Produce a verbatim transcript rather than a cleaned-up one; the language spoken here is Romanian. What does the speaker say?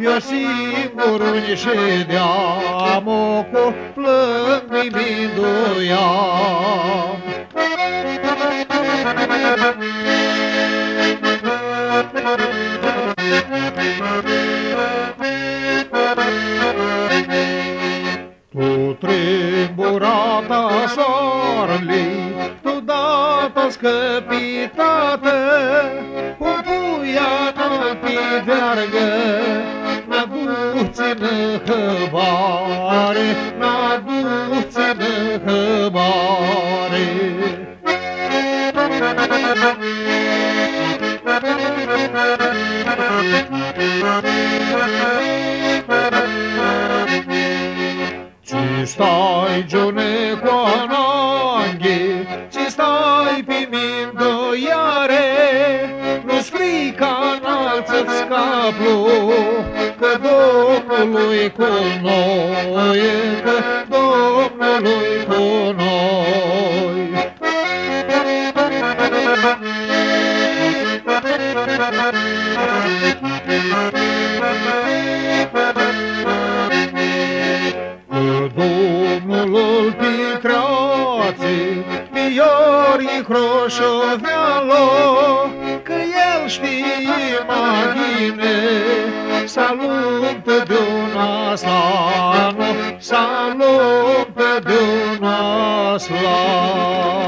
Eu singur unii ședeam, o cu plâng mi-minduiam. Tu tremburata soarelui, tu data scăpitată, cum puia n-pi vergă, n-aduți-nă hăbare, n-aduți-nă hăbare. Ci stai giune qua nanghi, ci stai pe mindoiare, nu-ți frica înalță-ți capul, că Domnului cu noi, că Domnului cu noi. Domnul Pitrați, Piori Hroșovealo, că el știe magine, salută de-un aslan, salută de-un aslan.